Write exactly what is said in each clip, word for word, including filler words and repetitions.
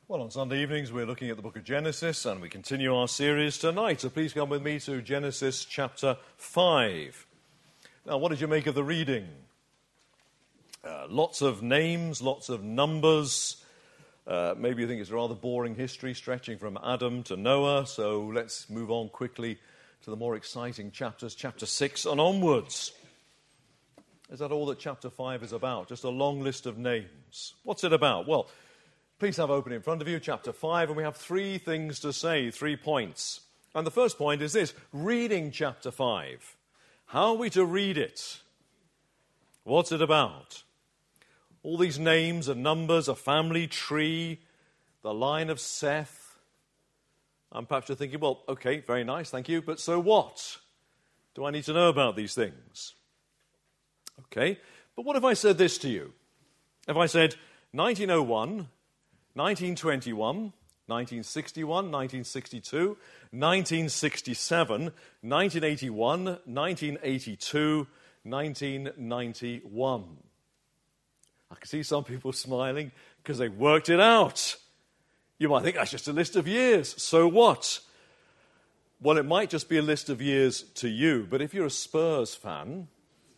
Well, on Sunday evenings, we're looking at the book of Genesis, and we continue our series tonight. So please come with me to Genesis chapter five. Now, what did you make of the reading? Uh, lots of names, lots of numbers. Uh, maybe you think it's a rather boring history stretching from Adam to Noah. So let's move on quickly to the more exciting chapters, chapter six and onwards. Is that all that chapter five is about? Just a long list of names. What's it about? Well, please have open in front of you, chapter five, and we have three things to say, three points. And the first point is this, reading chapter five. How are we to read it? What's it about? All these names and numbers, a family tree, the line of Seth. And perhaps you're thinking, well, okay, very nice, thank you, but so what? Do I need to know about these things? Okay, but what if I said this to you? If I said nineteen oh one, nineteen twenty-one, nineteen sixty-one, nineteen sixty-two, nineteen sixty-seven, nineteen eighty-one, nineteen eighty-two, nineteen ninety-one. I can see some people smiling because they worked it out. You might think that's just a list of years. So what? Well, it might just be a list of years to you, but if you're a Spurs fan,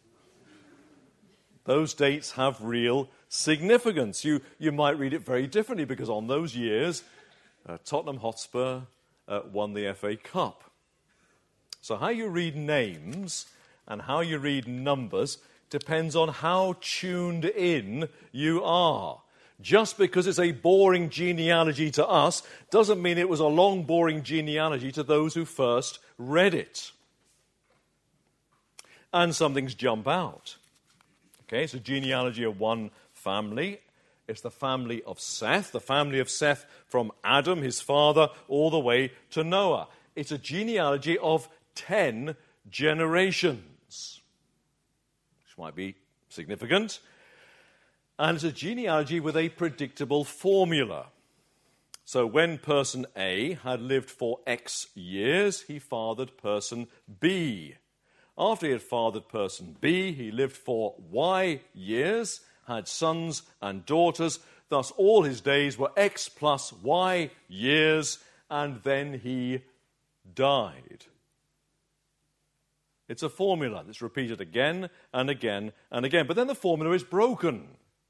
those dates have real significance. You, you might read it very differently because on those years, uh, Tottenham Hotspur uh, won the F A Cup. So how you read names and how you read numbers depends on how tuned in you are. Just because it's a boring genealogy to us doesn't mean it was a long, boring genealogy to those who first read it. And some things jump out. Okay, it's a genealogy of one family. It's the family of Seth, the family of Seth from Adam, his father, all the way to Noah. It's a genealogy of ten generations, which might be significant. And it's a genealogy with a predictable formula. So when person A had lived for X years, he fathered person B. After he had fathered person B, he lived for Y years, had sons and daughters. Thus all his days were X plus Y years, and then he died. It's a formula that's repeated again and again and again. But then the formula is broken.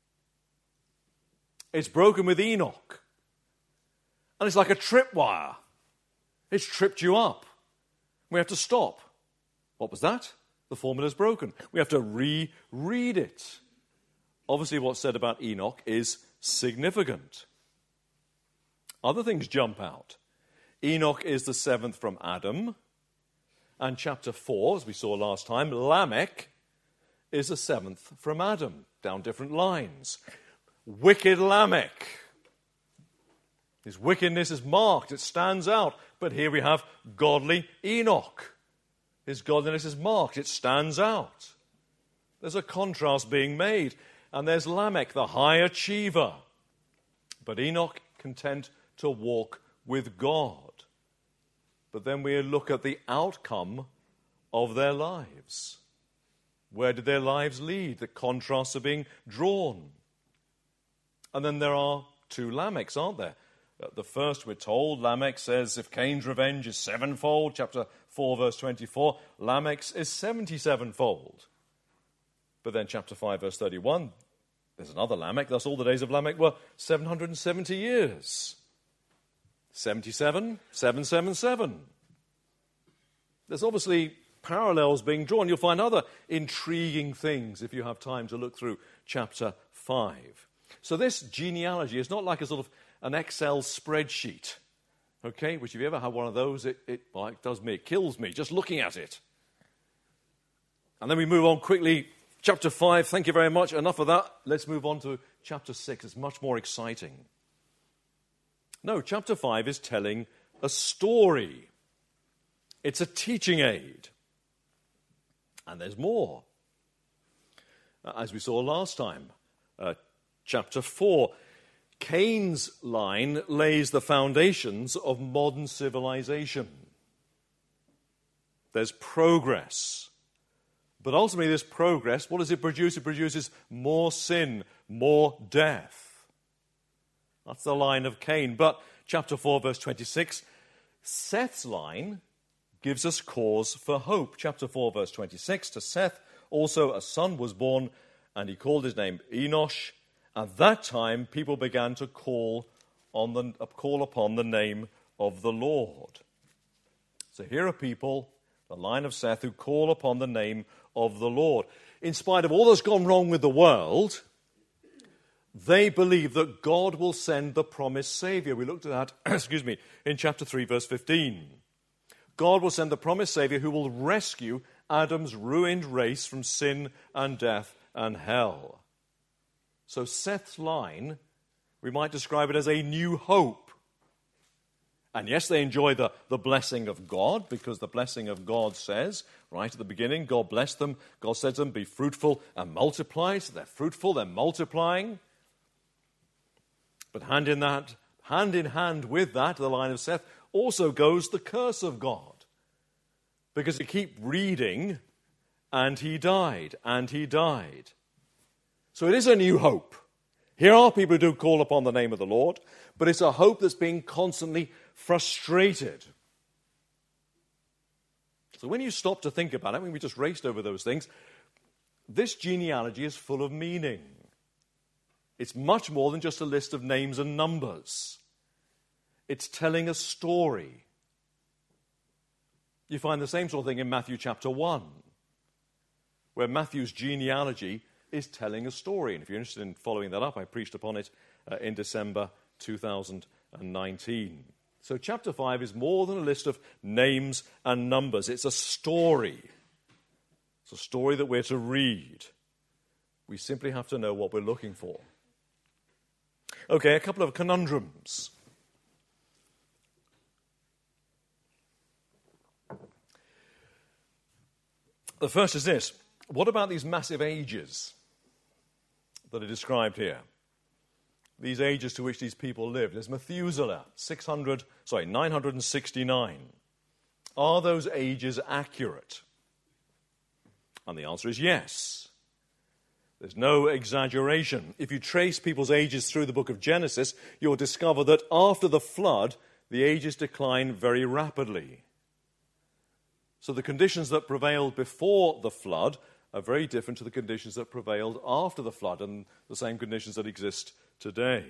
It's broken with Enoch. And it's like a tripwire. It's tripped you up. We have to stop. What was that? The formula's broken. We have to reread it. Obviously, what's said about Enoch is significant. Other things jump out. Enoch is the seventh from Adam. And chapter four, as we saw last time, Lamech is the seventh from Adam, down different lines. Wicked Lamech. His wickedness is marked, it stands out. But here we have godly Enoch. His godliness is marked, it stands out. There's a contrast being made. And there's Lamech, the high achiever. But Enoch, content to walk with God. But then we look at the outcome of their lives. Where did their lives lead? The contrasts are being drawn. And then there are two Lamechs, aren't there? The first, we're told, Lamech says, if Cain's revenge is sevenfold, chapter four, verse twenty-four, Lamech's is seventy-sevenfold. But then chapter five, verse thirty-one, there's another Lamech. Thus all the days of Lamech were seven hundred seventy years. seventy-seven, seven seven seven. There's obviously parallels being drawn. You'll find other intriguing things if you have time to look through chapter five. So this genealogy is not like a sort of an Excel spreadsheet, okay, which if you ever have one of those, it, it, well, it does me, it kills me just looking at it. And then we move on quickly. Chapter five, thank you very much. Enough of that. Let's move on to chapter six. It's much more exciting. No, chapter five is telling a story. It's a teaching aid. And there's more. As we saw last time, uh, chapter four, Cain's line lays the foundations of modern civilization. There's progress. But ultimately this progress, what does it produce? It produces more sin, more death. That's the line of Cain. But chapter four, verse twenty-six, Seth's line gives us cause for hope. Chapter four, verse twenty-six, to Seth also a son was born, and he called his name Enosh. At that time, people began to call on the call upon the name of the Lord. So here are people, the line of Seth, who call upon the name of the Lord. In spite of all that's gone wrong with the world, they believe that God will send the promised Savior. We looked at that, excuse me, in chapter three, verse fifteen. God will send the promised Savior who will rescue Adam's ruined race from sin and death and hell. So Seth's line, we might describe it as a new hope. And yes, they enjoy the, the blessing of God, because the blessing of God says, right at the beginning, God blessed them. God said to them, be fruitful and multiply. So they're fruitful, they're multiplying. But hand in that, hand in hand with that, the line of Seth, also goes the curse of God. Because you keep reading, and he died, and he died. So it is a new hope. Here are people who do call upon the name of the Lord, but it's a hope that's being constantly frustrated. So when you stop to think about it, I mean, we just raced over those things, this genealogy is full of meaning. It's much more than just a list of names and numbers. It's telling a story. You find the same sort of thing in Matthew chapter one, where Matthew's genealogy is telling a story. And if you're interested in following that up, I preached upon it uh, in December two thousand nineteen. So chapter five is more than a list of names and numbers. It's a story. It's a story that we're to read. We simply have to know what we're looking for. Okay, a couple of conundrums. The first is this. What about these massive ages that are described here? These ages to which these people lived. There's Methuselah, six hundred, sorry, nine hundred sixty-nine. Are those ages accurate? And the answer is yes. There's no exaggeration. If you trace people's ages through the book of Genesis, you'll discover that after the flood, the ages decline very rapidly. So the conditions that prevailed before the flood are very different to the conditions that prevailed after the flood, and the same conditions that exist today.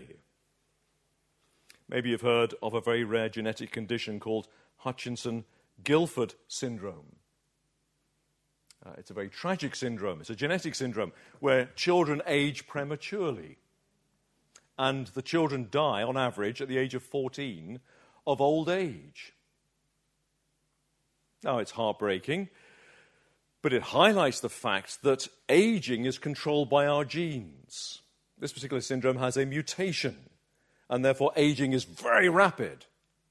Maybe you've heard of a very rare genetic condition called Hutchinson-Gilford syndrome. Uh, it's a very tragic syndrome. It's a genetic syndrome where children age prematurely. And the children die, on average, at the age of fourteen, of old age. Now, it's heartbreaking, but it highlights the fact that aging is controlled by our genes. This particular syndrome has a mutation, and therefore aging is very rapid.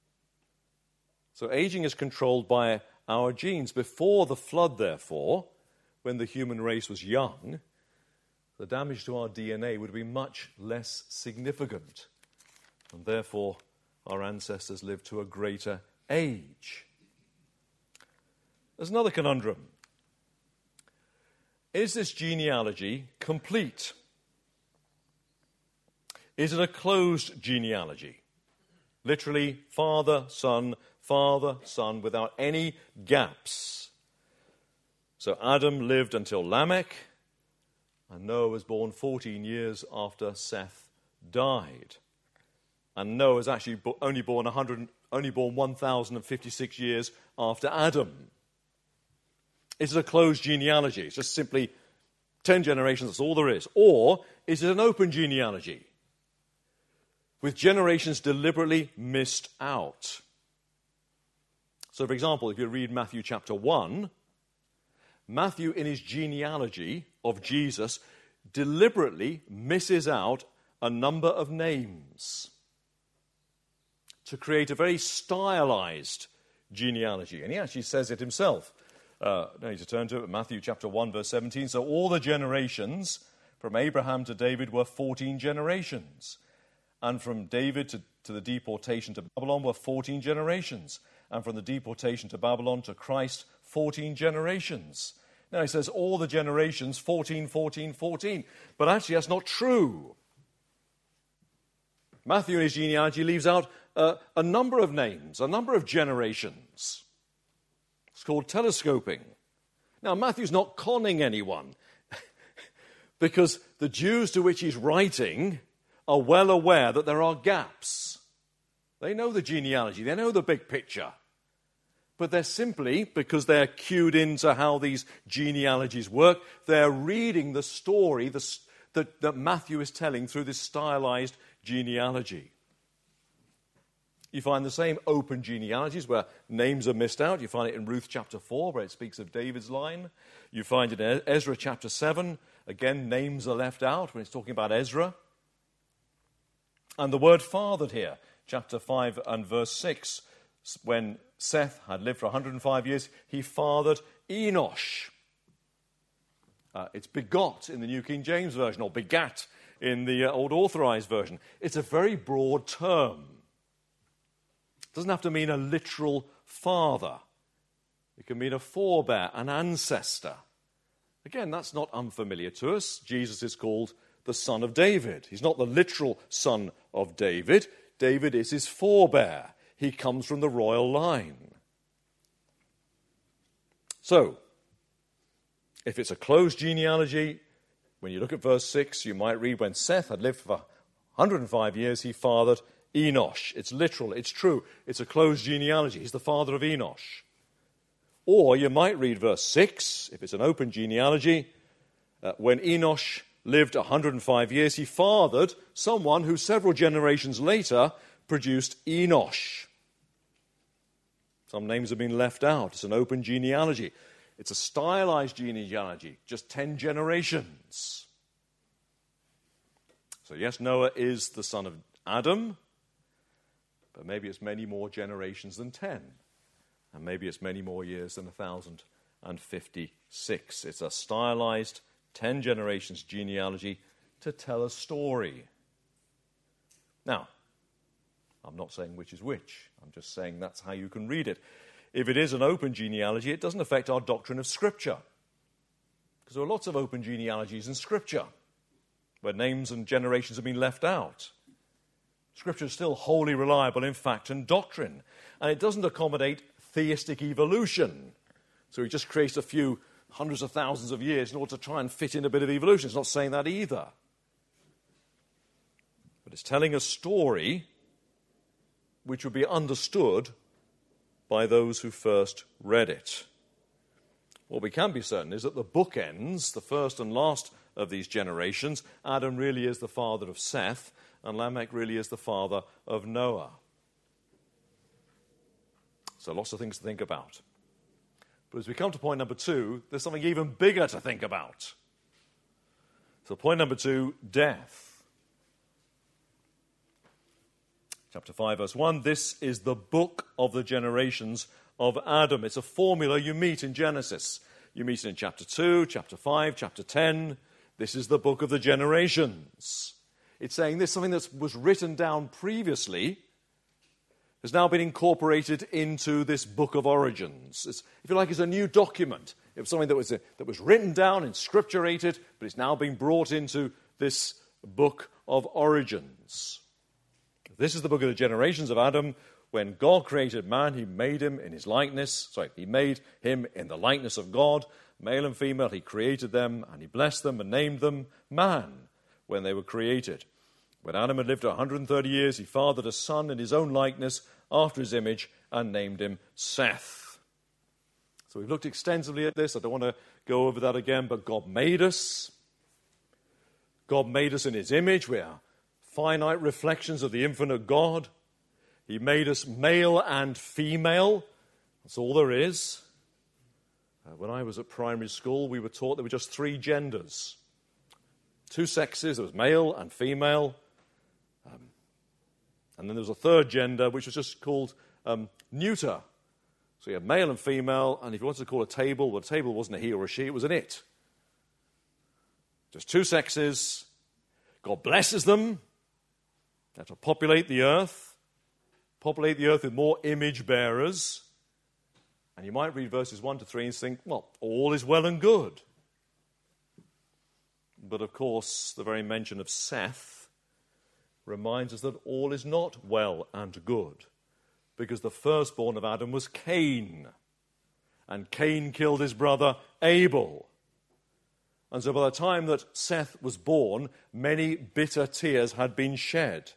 So aging is controlled by our genes. Before the flood, therefore, when the human race was young, the damage to our D N A would be much less significant, and therefore our ancestors lived to a greater age. There's another conundrum. Is this genealogy complete? Is it a closed genealogy? Literally, father, son, father, son, without any gaps. So Adam lived until Lamech, and Noah was born fourteen years after Seth died. And Noah was actually only born one hundred, only born one thousand fifty-six years after Adam. Is it a closed genealogy? It's just simply ten generations, that's all there is. Or is it an open genealogy, with generations deliberately missed out? So, for example, if you read Matthew chapter one, Matthew, in his genealogy of Jesus, deliberately misses out a number of names to create a very stylized genealogy. And he actually says it himself. Uh, I need to turn to it, Matthew chapter one, verse seventeen. So all the generations from Abraham to David were fourteen generations. And from David to, to the deportation to Babylon were fourteen generations. And from the deportation to Babylon to Christ, fourteen generations. Now he says all the generations, fourteen, fourteen, fourteen. But actually that's not true. Matthew in his genealogy leaves out uh, a number of names, a number of generations. It's called telescoping. Now, Matthew's not conning anyone because the Jews to which he's writing are well aware that there are gaps. They know the genealogy, they know the big picture. But they're simply, because they're cued into how these genealogies work, they're reading the story the, that, that Matthew is telling through this stylized genealogy. You find the same open genealogies where names are missed out. You find it in Ruth chapter four, where it speaks of David's line. You find it in Ezra chapter seven. Again, names are left out when it's talking about Ezra. And the word fathered here, chapter five and verse six, when Seth had lived for one hundred five years, he fathered Enosh. Uh, it's begot in the New King James Version, or begat in the uh, Old Authorized Version. It's a very broad term. It doesn't have to mean a literal father. It can mean a forebear, an ancestor. Again, that's not unfamiliar to us. Jesus is called the son of David. He's not the literal son of David. David is his forebear. He comes from the royal line. So, if it's a closed genealogy, when you look at verse six, you might read, when Seth had lived for one hundred five years, he fathered Enosh. It's literal, it's true. It's a closed genealogy. He's the father of Enosh. Or you might read verse six, if it's an open genealogy, uh, when Enosh lived one hundred five years, he fathered someone who several generations later produced Enosh. Some names have been left out. It's an open genealogy. It's a stylized genealogy, just ten generations. So yes, Noah is the son of Adam, but maybe it's many more generations than ten. And maybe it's many more years than one thousand fifty-six. It's a stylized ten generations genealogy to tell a story. Now, I'm not saying which is which. I'm just saying that's how you can read it. If it is an open genealogy, it doesn't affect our doctrine of Scripture. Because there are lots of open genealogies in Scripture where names and generations have been left out. Scripture is still wholly reliable in fact and doctrine. And it doesn't accommodate theistic evolution. So it just creates a few hundreds of thousands of years in order to try and fit in a bit of evolution. It's not saying that either. But it's telling a story which would be understood by those who first read it. What we can be certain is that the bookends, the first and last of these generations, Adam really is the father of Seth, and Lamech really is the father of Noah. So lots of things to think about. But as we come to point number two, there's something even bigger to think about. So point number two, death. Chapter five, verse one, this is the book of the generations of Adam. It's a formula you meet in Genesis. You meet it in chapter two, chapter five, chapter ten. This is the book of the generations. It's saying this, something that was written down previously has now been incorporated into this book of origins. It's, if you like, it's a new document. It was something that was, that was written down and scripturated, but it's now been brought into this book of origins. This is the book of the generations of Adam. When God created man, he made him in his likeness. Sorry, he made him in the likeness of God. Male and female, he created them, and he blessed them and named them man when they were created. When Adam had lived one hundred thirty years, he fathered a son in his own likeness after his image and named him Seth. So we've looked extensively at this. I don't want to go over that again, but God made us. God made us in his image. We are finite reflections of the infinite God. He made us male and female. That's all there is. Uh, when I was at primary school, we were taught there were just three genders. Two sexes, there was male and female. Um, and then there was a third gender, which was just called um, neuter. So you had male and female, and if you wanted to call a table, well, a table wasn't a he or a she, it was an it. Just two sexes. God blesses them. They have to populate the earth. Populate the earth with more image bearers. And you might read verses one to three and think, well, all is well and good. But of course, the very mention of Seth reminds us that all is not well and good, because the firstborn of Adam was Cain, and Cain killed his brother Abel. And so by the time that Seth was born, many bitter tears had been shed.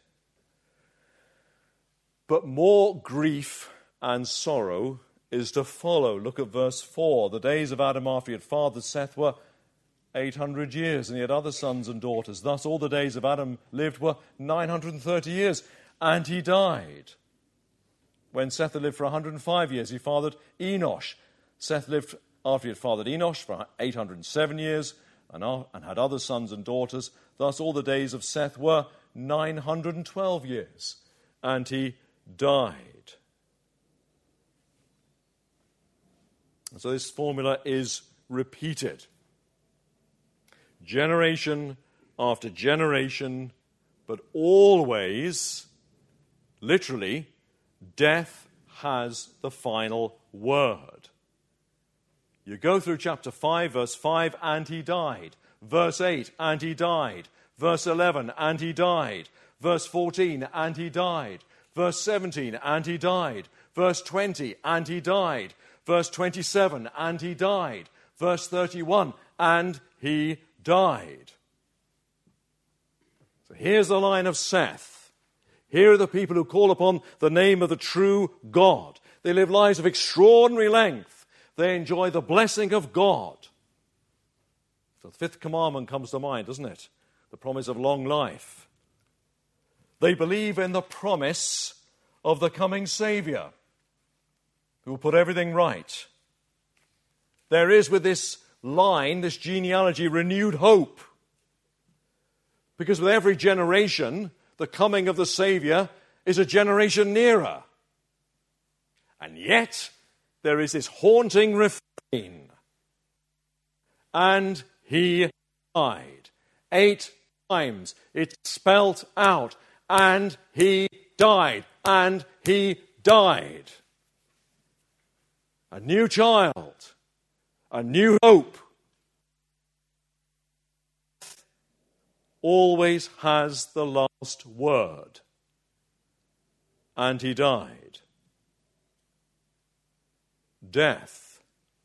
But more grief and sorrow is to follow. Look at verse four. The days of Adam after he had fathered Seth were eight hundred years, and he had other sons and daughters. Thus all the days of Adam lived were nine hundred thirty years, and he died. When Seth had lived for one hundred five years, he fathered Enosh. Seth lived after he had fathered Enosh for eight hundred seven years, and, and had other sons and daughters. Thus all the days of Seth were nine hundred twelve years, and he died. And so this formula is repeated. Generation after generation, but always, literally, death has the final word. You go through chapter five, verse five, and he died. Verse eight, and he died. Verse eleven, and he died. Verse fourteen, and he died. Verse seventeen, and he died. Verse twenty, and he died. Verse twenty-seven, and he died. Verse thirty-one, and he died. So here's the line of Seth. Here are the people who call upon the name of the true God. They live lives of extraordinary length. They enjoy the blessing of God. So the fifth commandment comes to mind, doesn't it? The promise of long life. They believe in the promise of the coming Saviour who will put everything right. There is with this line, this genealogy, renewed hope. Because with every generation, the coming of the Saviour is a generation nearer. And yet, there is this haunting refrain. And he died. Eight times it's spelt out. And he died. And he died. A new child. A new hope. Always has the last word. And he died. Death.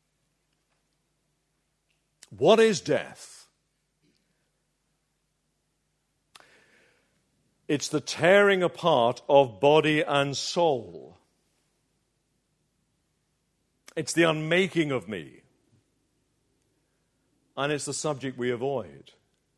What is death? It's the tearing apart of body and soul. It's the unmaking of me. And it's the subject we avoid.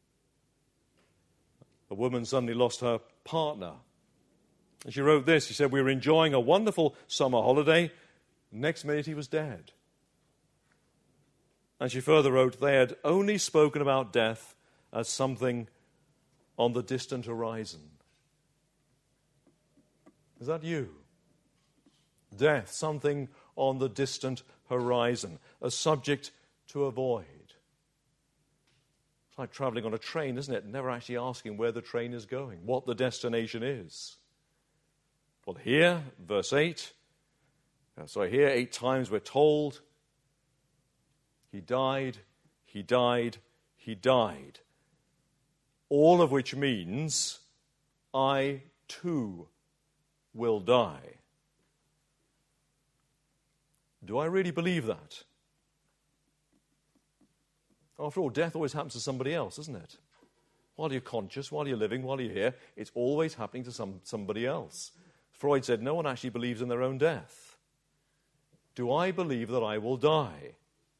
A woman suddenly lost her partner. And she wrote this. She said, "We were enjoying a wonderful summer holiday. Next minute he was dead." And she further wrote, they had only spoken about death as something on the distant horizon. Is that you? Death, something on the distant horizon, a subject to avoid. It's like travelling on a train, isn't it? Never actually asking where the train is going, what the destination is. Well, here, verse eight, so here eight times we're told, he died, he died, he died. All of which means, I too will die. Do I really believe that? After all, death always happens to somebody else, doesn't it? While you're conscious, while you're living, while you're here, it's always happening to some, somebody else. Freud said no one actually believes in their own death. Do I believe that I will die?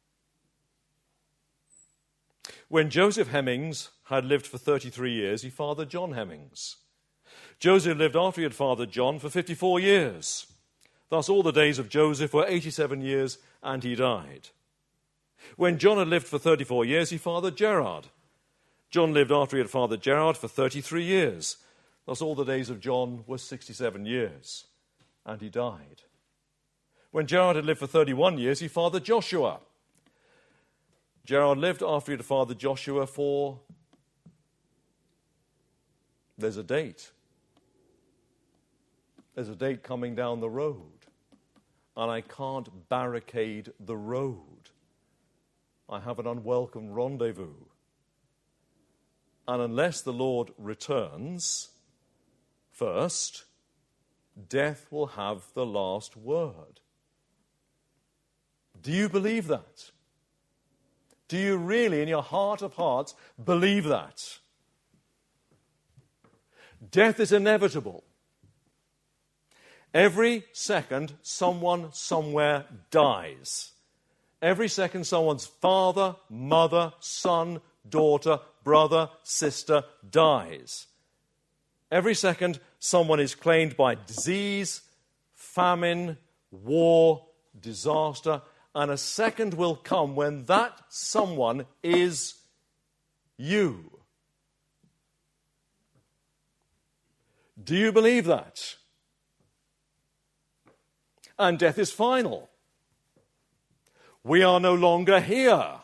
When Joseph Hemmings had lived for thirty-three years, he fathered John Hemmings. Joseph lived after he had fathered John for fifty-four years. Thus all the days of Joseph were eighty-seven years, and he died. When John had lived for thirty-four years, he fathered Gerard. John lived after he had fathered Gerard for thirty-three years. Thus all the days of John were sixty-seven years, and he died. When Gerard had lived for thirty-one years, he fathered Joshua. Gerard lived after he had fathered Joshua for... There's a date. There's a date coming down the road, and I can't barricade the road. I have an unwelcome rendezvous. And unless the Lord returns, First, death will have the last word. Do you believe that? Do you really, in your heart of hearts, believe that? Death is inevitable. Every second, someone somewhere dies. Every second, someone's father, mother, son, daughter, brother, sister dies. Every second, someone is claimed by disease, famine, war, disaster, and a second will come when that someone is you. Do you believe that? And death is final. We are no longer here.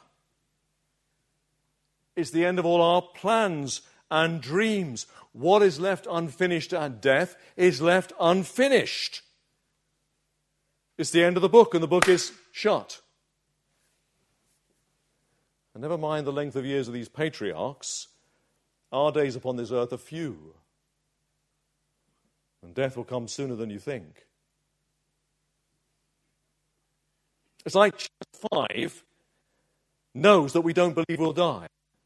It's the end of all our plans and dreams. What is left unfinished at death is left unfinished. It's the end of the book, and the book is shut. And never mind the length of years of these patriarchs, our days upon this earth are few. And death will come sooner than you think. It's like chapter five knows that we don't believe we'll die.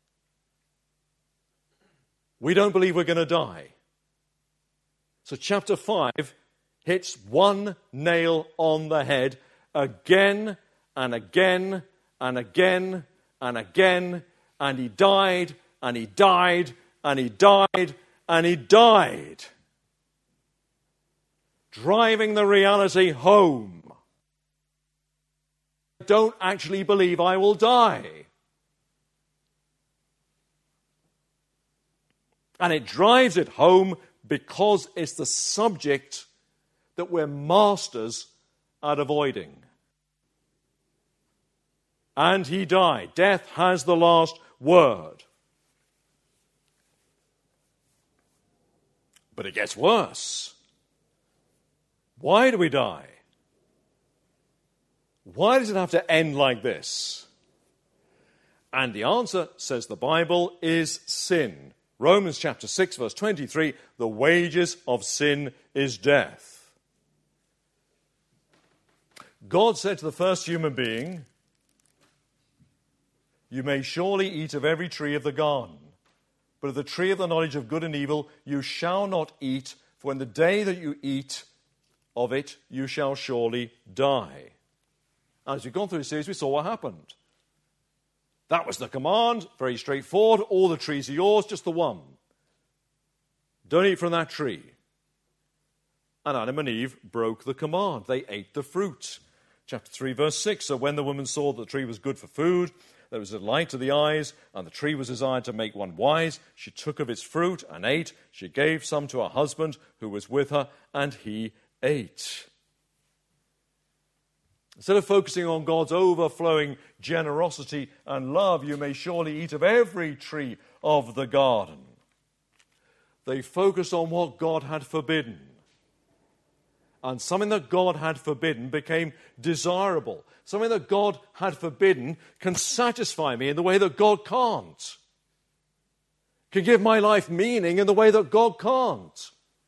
We don't believe we're going to die. So chapter five hits one nail on the head again and again and again and again, and he died, and he died, and he died, and he died. Driving the reality home. I don't actually believe I will die. And it drives it home because it's the subject that we're masters at avoiding. And he died. Death has the last word. But it gets worse. Why do we die? Why does it have to end like this? And the answer, says the Bible, is sin. Romans chapter six, verse twenty-three, the wages of sin is death. God said to the first human being, you may surely eat of every tree of the garden, but of the tree of the knowledge of good and evil you shall not eat, for in the day that you eat of it you shall surely die. As we've gone through the series, we saw what happened. That was the command, very straightforward. All the trees are yours, just the one. Don't eat from that tree. And Adam and Eve broke the command. They ate the fruit. Chapter three, verse six. So when the woman saw that the tree was good for food, there was a light to the eyes, and the tree was desired to make one wise, she took of its fruit and ate. She gave some to her husband who was with her, and he ate. Instead of focusing on God's overflowing generosity and love, you may surely eat of every tree of the garden. They focused on what God had forbidden. And something that God had forbidden became desirable. Something that God had forbidden can satisfy me in the way that God can't. Can give my life meaning in the way that God can't.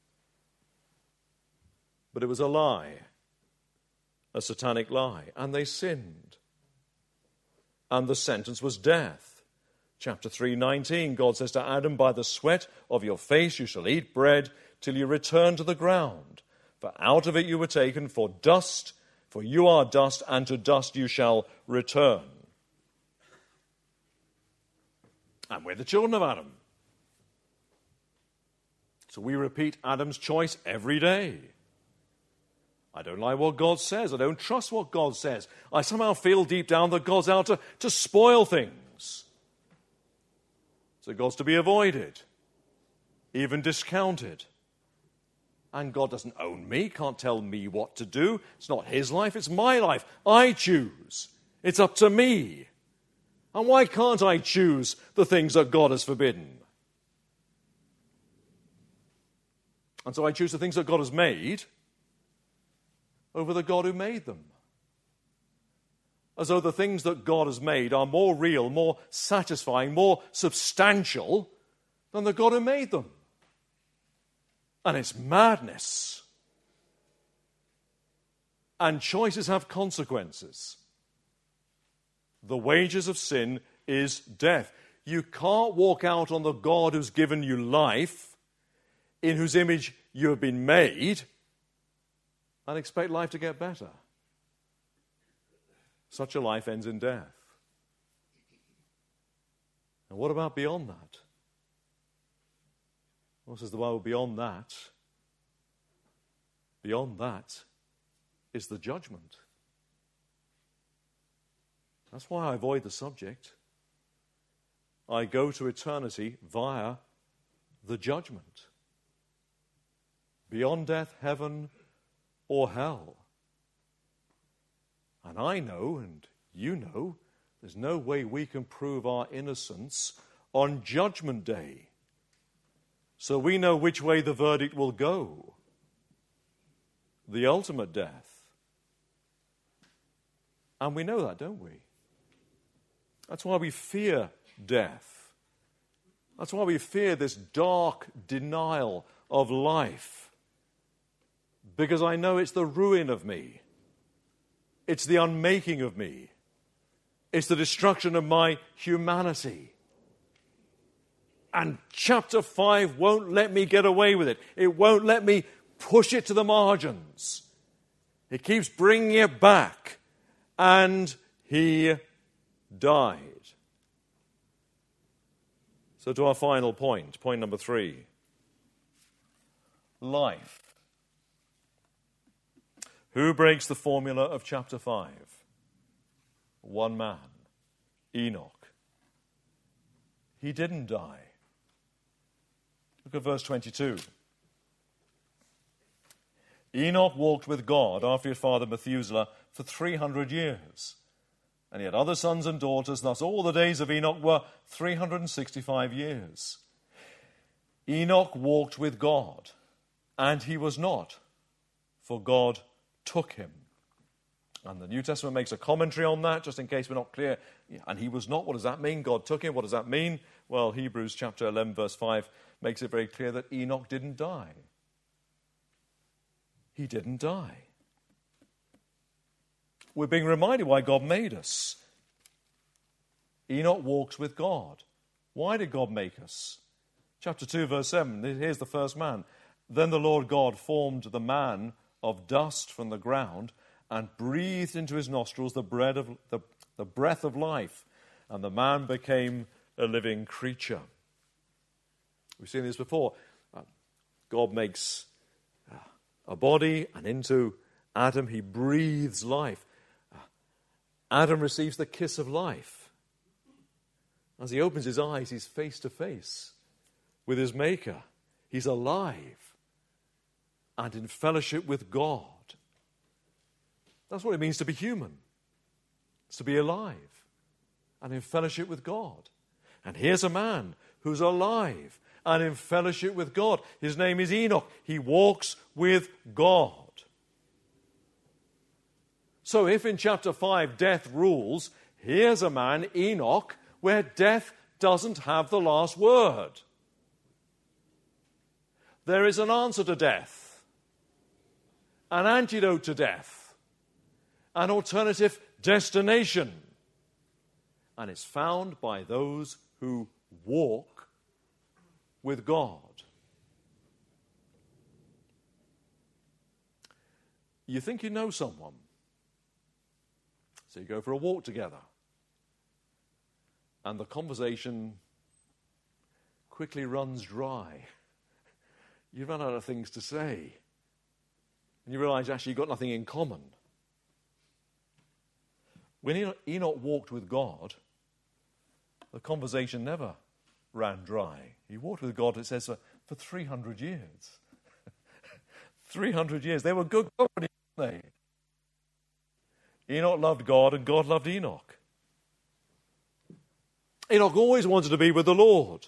But it was a lie. A satanic lie. And they sinned. And the sentence was death. Chapter three, nineteen, God says to Adam, by the sweat of your face you shall eat bread till you return to the ground. For out of it you were taken, for dust, for you are dust, and to dust you shall return. And we're the children of Adam. So we repeat Adam's choice every day. I don't like what God says. I don't trust what God says. I somehow feel deep down that God's out to, to spoil things. So God's to be avoided, even discounted. And God doesn't own me, can't tell me what to do. It's not his life, it's my life. I choose. It's up to me. And why can't I choose the things that God has forbidden? And so I choose the things that God has made over the God who made them. As though the things that God has made are more real, more satisfying, more substantial than the God who made them. And it's madness. And choices have consequences. The wages of sin is death. You can't walk out on the God who's given you life, in whose image you have been made, and expect life to get better. Such a life ends in death. And what about beyond that? What says the Bible? Beyond that, beyond that is the judgment. That's why I avoid the subject. I go to eternity via the judgment. Beyond death, heaven or hell. And I know, and you know, there's no way we can prove our innocence on Judgment Day. So we know which way the verdict will go. The ultimate death. And we know that, don't we? That's why we fear death. That's why we fear this dark denial of life. Because I know it's the ruin of me. It's the unmaking of me. It's the destruction of my humanity. And chapter five won't let me get away with it. It won't let me push it to the margins. It keeps bringing it back. And he died. So to our final point, point number three. Life. Who breaks the formula of chapter five? One man, Enoch. He didn't die. Look at verse twenty-two. Enoch walked with God after his father Methuselah for three hundred years. And he had other sons and daughters. Thus all the days of Enoch were three hundred sixty-five years. Enoch walked with God, and he was not, for God took him. And the New Testament makes a commentary on that, just in case we're not clear. And he was not. What does that mean? God took him. What does that mean? Well, Hebrews chapter eleven, verse five makes it very clear that Enoch didn't die. He didn't die. We're being reminded why God made us. Enoch walks with God. Why did God make us? Chapter two, verse seven, here's the first man. Then the Lord God formed the man of dust from the ground and breathed into his nostrils the breath of, the, the breath of life, and the man became a living creature. We've seen this before. Uh, God makes uh, a body, and into Adam he breathes life. Uh, Adam receives the kiss of life. As he opens his eyes, he's face to face with his Maker. He's alive and in fellowship with God. That's what it means to be human. It's to be alive and in fellowship with God. And here's a man who's alive and in fellowship with God. His name is Enoch. He walks with God. So if in chapter five death rules, here's a man, Enoch, where death doesn't have the last word. There is an answer to death, an antidote to death, an alternative destination. And it's found by those who walk with God. You think you know someone, so you go for a walk together, and the conversation quickly runs dry. You run out of things to say, and you realize actually you've got nothing in common. When Enoch walked with God, the conversation never ran dry. He walked with God, it says, for, for three hundred years. three hundred years. They were good company, weren't they? Enoch loved God, and God loved Enoch. Enoch always wanted to be with the Lord.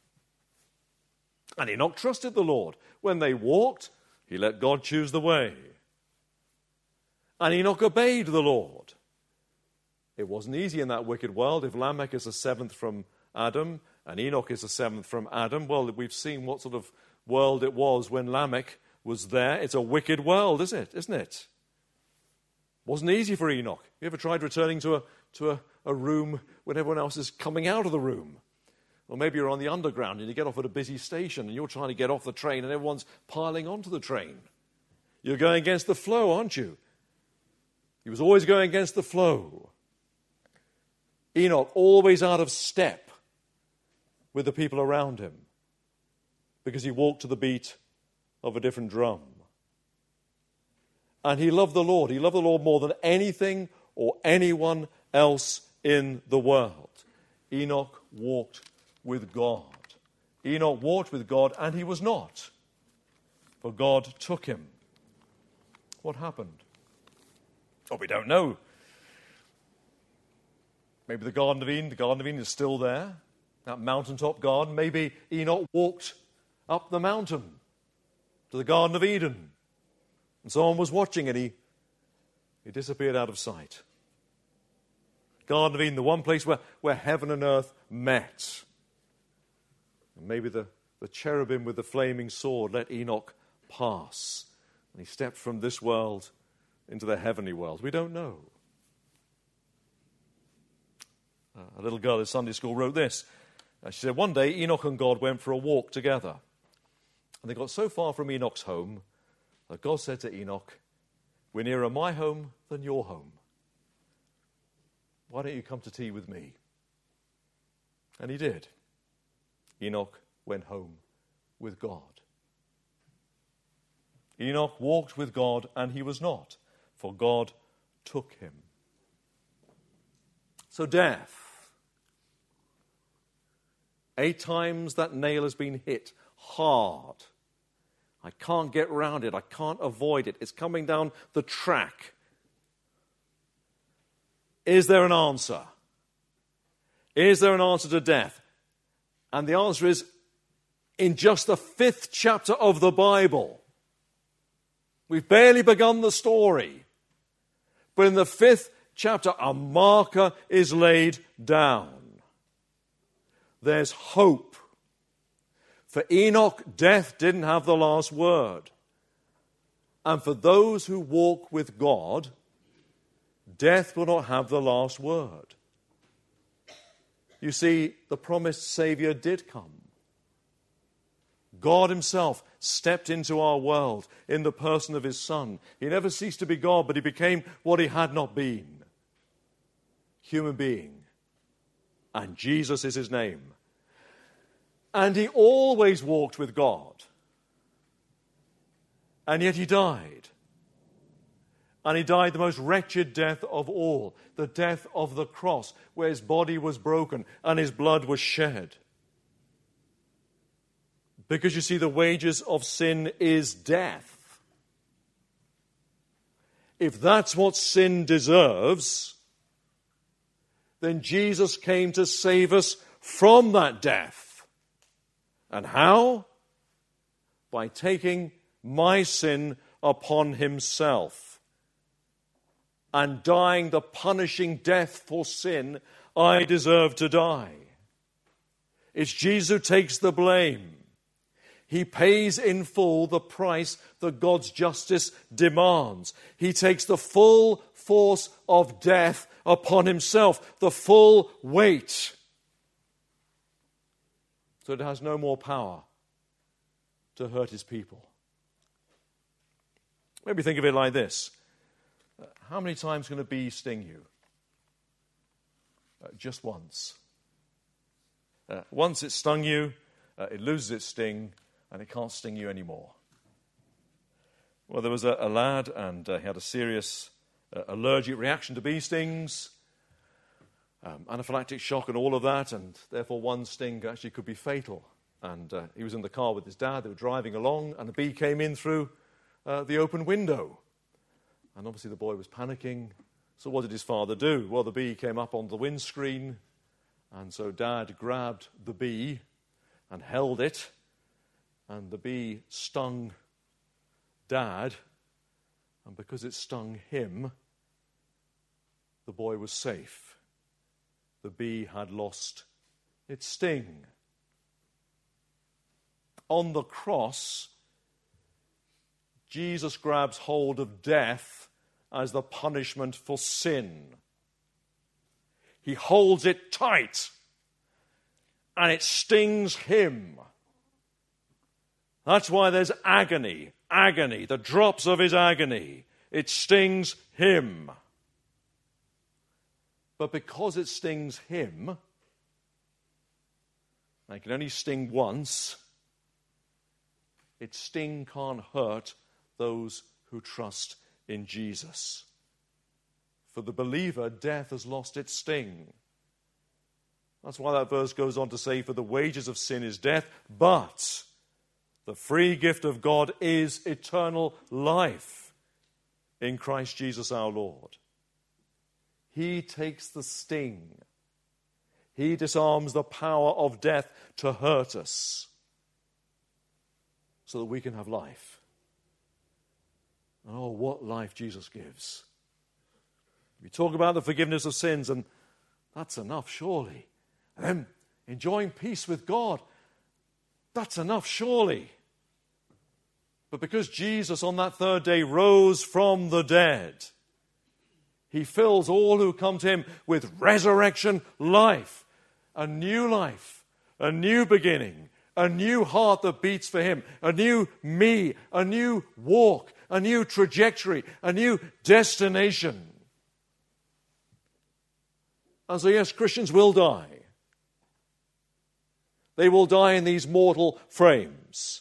And Enoch trusted the Lord. When they walked, he let God choose the way. And Enoch obeyed the Lord. It wasn't easy in that wicked world. If Lamech is the seventh from Adam and Enoch is the seventh from Adam, well, we've seen what sort of world it was when Lamech was there. It's a wicked world, isn't it? Isn't it? Wasn't easy for Enoch. You ever tried returning to a to a, a room when everyone else is coming out of the room? Or maybe you're on the underground and you get off at a busy station and you're trying to get off the train and everyone's piling onto the train. You're going against the flow, aren't you? He was always going against the flow. Enoch, always out of step with the people around him because he walked to the beat of a different drum. And he loved the Lord. He loved the Lord more than anything or anyone else in the world. Enoch walked with God. Enoch walked with God, and he was not, for God took him. What happened? Oh, we don't know. Maybe the Garden of Eden, the Garden of Eden is still there, that mountaintop garden. Maybe Enoch walked up the mountain to the Garden of Eden, and someone was watching, and he, he disappeared out of sight. Garden of Eden, the one place where, where heaven and earth met. And maybe the, the cherubim with the flaming sword let Enoch pass, and he stepped from this world into the heavenly world. We don't know. Uh, a little girl at Sunday school wrote this. Uh, she said, one day Enoch and God went for a walk together. And they got so far from Enoch's home that God said to Enoch, we're nearer my home than your home. Why don't you come to tea with me? And he did. Enoch went home with God. Enoch walked with God, and he was not, for God took him. So death. Eight times that nail has been hit hard. I can't get round it. I can't avoid it. It's coming down the track. Is there an answer? Is there an answer to death? And the answer is, in just the fifth chapter of the Bible. We've barely begun the story. But in the fifth chapter, a marker is laid down. There's hope. For Enoch, death didn't have the last word. And for those who walk with God, death will not have the last word. You see, the promised Savior did come. God himself stepped into our world in the person of his Son. He never ceased to be God, but he became what he had not been. Human being. And Jesus is his name. And he always walked with God. And yet he died. And he died the most wretched death of all, the death of the cross, where his body was broken and his blood was shed. Because you see, the wages of sin is death. If that's what sin deserves, then Jesus came to save us from that death. And how? By taking my sin upon himself and dying the punishing death for sin I deserve to die. It's Jesus who takes the blame. He pays in full the price that God's justice demands. He takes the full force of death upon himself, the full weight. So it has no more power to hurt his people. Maybe think of it like this. How many times can a bee sting you? Uh, just once. Uh, once it stung you, uh, it loses its sting, and it can't sting you anymore. Well, there was a, a lad, and uh, he had a serious uh, allergic reaction to bee stings, um, anaphylactic shock and all of that, and therefore one sting actually could be fatal. And uh, he was in the car with his dad, they were driving along, and a bee came in through uh, the open window. And obviously the boy was panicking. So what did his father do? Well, the bee came up on the windscreen, and so Dad grabbed the bee and held it, and the bee stung Dad, and because it stung him, the boy was safe. The bee had lost its sting. On the cross, Jesus grabs hold of death as the punishment for sin. He holds it tight, and it stings him. That's why there's agony, agony, the drops of his agony. It stings him. But because it stings him, and it can only sting once, its sting can't hurt those who trust in Jesus. For the believer, death has lost its sting. That's why that verse goes on to say, for the wages of sin is death, but the free gift of God is eternal life in Christ Jesus our Lord. He takes the sting. He disarms the power of death to hurt us so that we can have life. Oh, what life Jesus gives. We talk about the forgiveness of sins, and that's enough, surely. And then enjoying peace with God, that's enough, surely. But because Jesus on that third day rose from the dead, he fills all who come to him with resurrection life, a new life, a new beginning, a new heart that beats for him, a new me, a new walk, a new trajectory, a new destination. And so, yes, Christians will die. They will die in these mortal frames.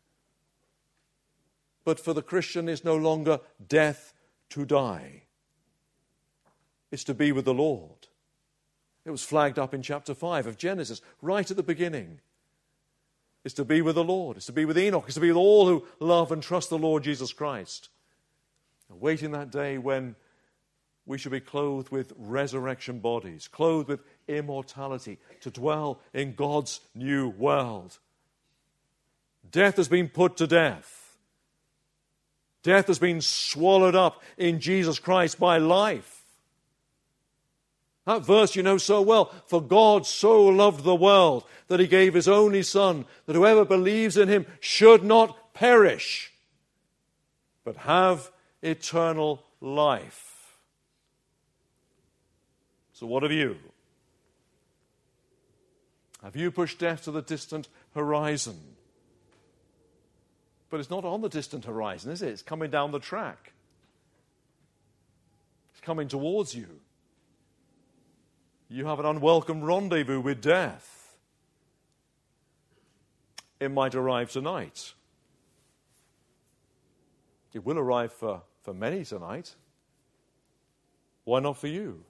But for the Christian, it's no longer death to die. It's to be with the Lord. It was flagged up in chapter five of Genesis, right at the beginning. It's to be with the Lord. It's to be with Enoch. It's to be with all who love and trust the Lord Jesus Christ. Awaiting that day when we shall be clothed with resurrection bodies, clothed with immortality, to dwell in God's new world. Death has been put to death. Death has been swallowed up in Jesus Christ by life. That verse you know so well. For God so loved the world that he gave his only Son, that whoever believes in him should not perish, but have eternal life. So what have you? Have you pushed death to the distant horizon? But it's not on the distant horizon, is it? It's coming down the track. It's coming towards you. You have an unwelcome rendezvous with death. It might arrive tonight. It will arrive for, for many tonight. Why not for you?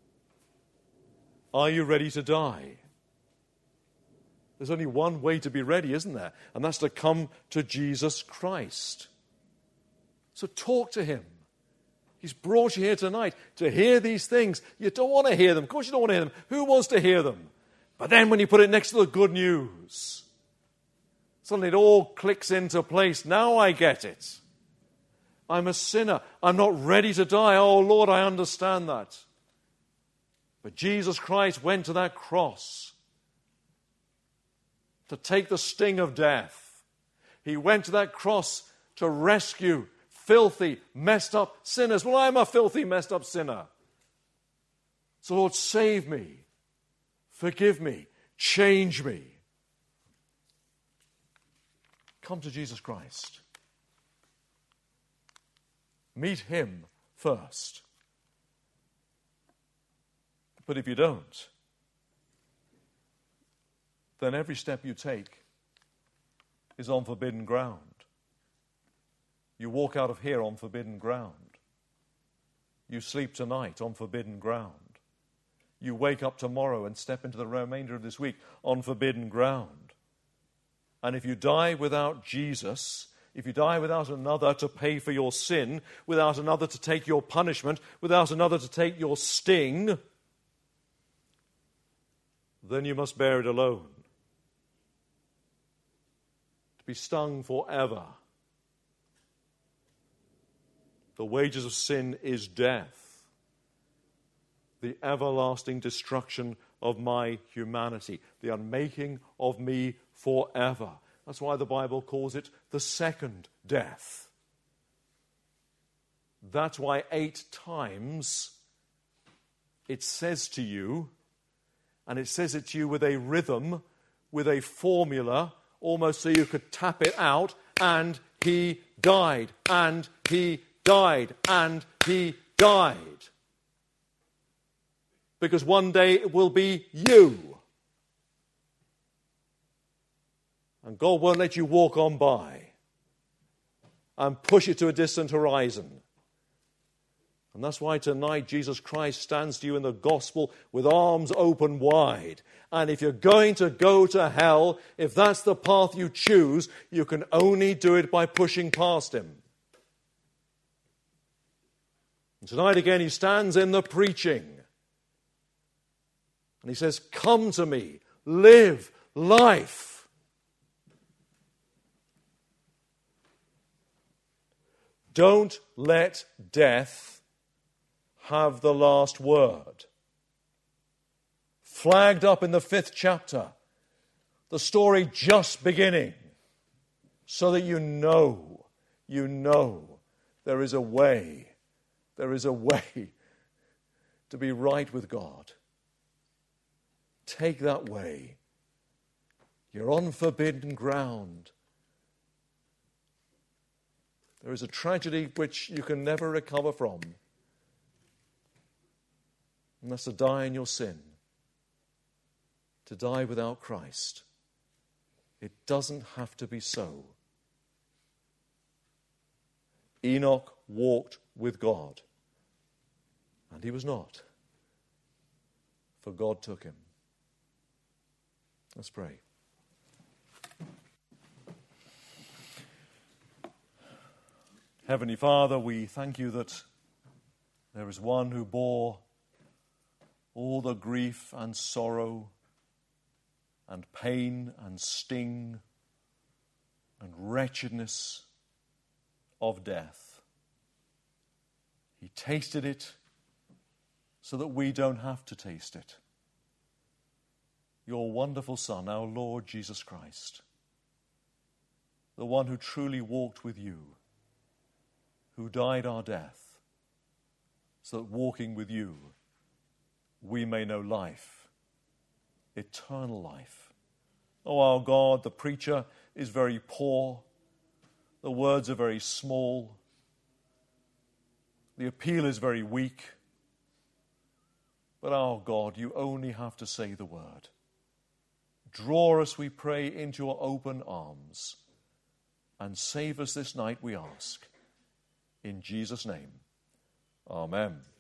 Are you ready to die? There's only one way to be ready, isn't there? And that's to come to Jesus Christ. So talk to him. He's brought you here tonight to hear these things. You don't want to hear them. Of course you don't want to hear them. Who wants to hear them? But then when you put it next to the good news, suddenly it all clicks into place. Now I get it. I'm a sinner. I'm not ready to die. Oh, Lord, I understand that. But Jesus Christ went to that cross to take the sting of death. He went to that cross to rescue filthy, messed up sinners. Well, I'm a filthy, messed up sinner. So, Lord, save me, forgive me, change me. Come to Jesus Christ. Meet him first. But if you don't, then every step you take is on forbidden ground. You walk out of here on forbidden ground. You sleep tonight on forbidden ground. You wake up tomorrow and step into the remainder of this week on forbidden ground. And if you die without Jesus, if you die without another to pay for your sin, without another to take your punishment, without another to take your sting, then you must bear it alone. To be stung forever. The wages of sin is death, the everlasting destruction of my humanity, the unmaking of me forever. That's why the Bible calls it the second death. That's why eight times it says to you, and it says it to you with a rhythm, with a formula, almost so you could tap it out, and he died, and he died, and he died. Because one day it will be you. And God won't let you walk on by and push it to a distant horizon. And that's why tonight Jesus Christ stands to you in the gospel with arms open wide. And if you're going to go to hell, if that's the path you choose, you can only do it by pushing past him. And tonight again he stands in the preaching. And he says, come to me, live life. Don't let death have the last word. Flagged up in the fifth chapter, the story just beginning, so that you know, you know there is a way, there is a way to be right with God. Take that way. You're on forbidden ground. There is a tragedy which you can never recover from. And that's to die in your sin. To die without Christ. It doesn't have to be so. Enoch walked with God. And he was not. For God took him. Let's pray. Heavenly Father, we thank you that there is one who bore all the grief and sorrow and pain and sting and wretchedness of death. He tasted it so that we don't have to taste it. Your wonderful Son, our Lord Jesus Christ, the one who truly walked with you, who died our death, so that walking with you, we may know life, eternal life. Oh, our God, the preacher is very poor. The words are very small. The appeal is very weak. But our God, you only have to say the word. Draw us, we pray, into your open arms and save us this night, we ask. In Jesus' name, amen.